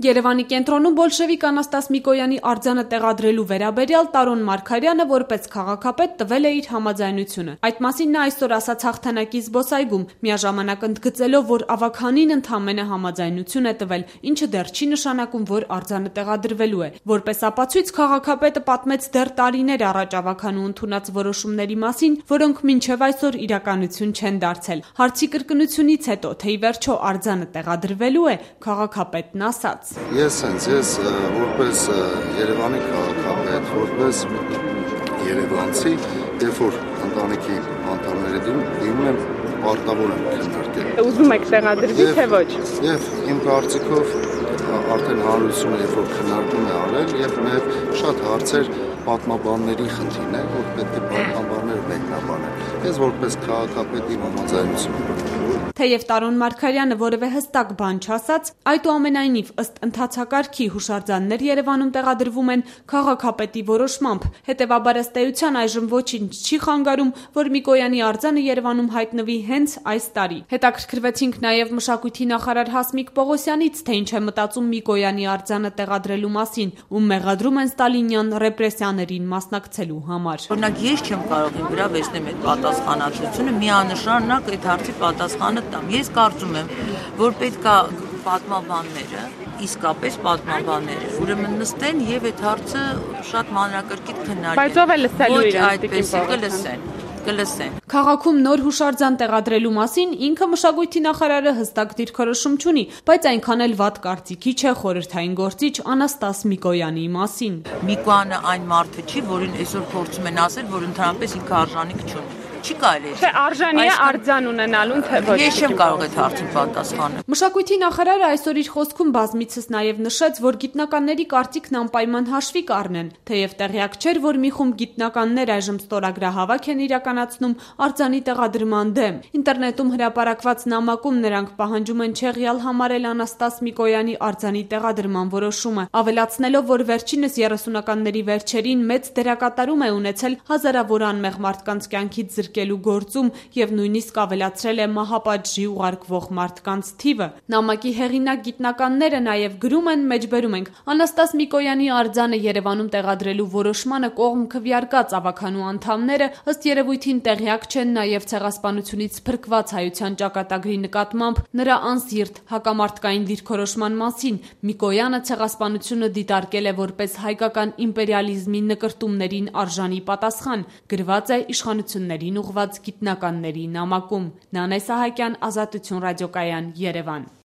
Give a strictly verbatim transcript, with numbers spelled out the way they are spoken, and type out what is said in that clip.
Երևանի կենտրոնում բոլշևիկ Անաստաս Միկոյանի արձանը տեղադրելու վերաբերյալ Տարոն Մարգարյանը որպես քաղաքապետ տվել է իր համաձայնությունը։ Այդ մասին նա այսօր ասաց հաղթանակի զբոսայգում, միաժամանակ ընդգծելով, որ ավագանին ընդամենը համաձայնություն է տվել, ինչը դեռ չի նշանակում, որ արձանը տեղադրվելու է։ Որպես ապացույց քաղաքապետը պատմեց դեռ տարիներ առաջ ավագանու ընդունած որոշումների մասին, որոնք մինչև այսօր իրականություն չեն դարձել։ Հարցի կրկնությունից հետո, թե ի վերջո արձանը տեղադրվելու է, քաղաքապետն ասաց. Ես հենց ես որպես Երևանի քաղաքապետ, որպես երևանցի, երբ որ ընտանիքի անդամները դիմում եմ, պարտավոր եմ քննարկել։ Ուզում եք տեղադրվի, թե ոչ։ Եվ իմ կարծիքով արդեն հանրությունը երբ որ քննարկում է արել, եւ նաև շատ հարցեր պատմաբանների խնդիրն է, որ պետք է պատմաբանները մեկնաբանեն։ Ես որպես քաղաքապետ իմ համաձայնությունը ունեմ։ Թեև Տարոն Մարգարյանը որևէ հստակ բան չասաց, այդուամենայնիվ ըստ ընթացակարգի հուշարձաններ Երևանում տեղադրվում են քաղաքապետի որոշմամբ։ Հետևաբար ըստ էության այժմ ոչինչ չի խանգարում, որ Միկոյանի արձանը Երևանում հայտնվի հենց այս տարի։ Հետաքրքրվեցինք նաև մշակույթի նախարար Հասմիկ Պողոսյանից, թե ինչ է մտածում Միկոյանի արձանը տեղադրելու մասին, ում մեղադրում են ստալինյան ռեպրեսիաներին մասնակցելու համար։ Օրինակ ես չեմ կարող իմ վրա վերցնել այդ պատասխանատվությունը, միանշանակ այդ հարցի պատասխանը տամ։ Ես կարծում եմ, որ պետք է պատմաբանները, իսկապես պատմաբանները, ուրեմն նստեն եւ այդ հարցը շատ մանրակրկիտ քննարկեն։ Բայց ով է լսելու իրեն, այդպես կլսեն, կլսեն։ Քաղաքում նոր հուշարձան տեղադրելու մասին ինքը մշակույթի նախարարը հստակ դիրքորոշում չունի, բայց այնքան էլ վատ կարծիքի չէ խորհրդային գործիչ Անաստաս Միկոյանի մասին։ Միկոյանը այն մարդը չի, որին այսօր փորձում են ասել, որ ընդհանրապես ինքը արժանիք չունի։ Չի կարելի։ Թե արժանի է արձան ունենալուն, թե ոչ։ Ես չեմ կարող այդ հարցին պատասխանել։ Մշակույթի նախարարը այսօր իր խոսքում բազմիցս նաև նշեց, որ գիտնականների կարծիքն անպայման հաշվի կառնեն, թեև տեղյակ չէր, որ մի խումբ գիտնականներ այժմ ստորագրահավաք են իրականացնում արձանի տեղադրման դեմ։ Ինտերնետում հրապարակված նամակում նրանք պահանջում են չեղյալ համարել Անաստաս Միկոյանի արձանի տեղադրման որոշումը, ավելացնելով, որ վերջինս երեսունականների վերջերին մեծ դերակատարում է ունեցել հազարավոր անմեղ մարդկանց կյանքից զրկելու գործում եւ նույնիսկ ավելացրել է մահապատժի ուղարկվող մարդկանց թիվը։ Նամակի հեղինակ գիտնականները նաև գրում են, մեջբերում ենք. Անաստաս Միկոյանի արձանը Երևանում տեղադրելու որոշմանը կողմ քվեարկած ավագանու անդամները ըստ երևույթին տեղյակ չեն նաև ցեղասպանությունից փրկված հայության ճակատագրի նկատմամբ նրա անսիրտ հակամարտկային դիրքորոշման մասին։ Միկոյանը ցեղասպանությունը դիտարկել է որպես հայկական իմպերիալիզմի նկրտումներին արժանի պատասխան, գրված է իշխանություններին ուղղված գիտնականների նամակում։ Նանե Սահակյան, Ազատություն ռադիոկայան, Երևան։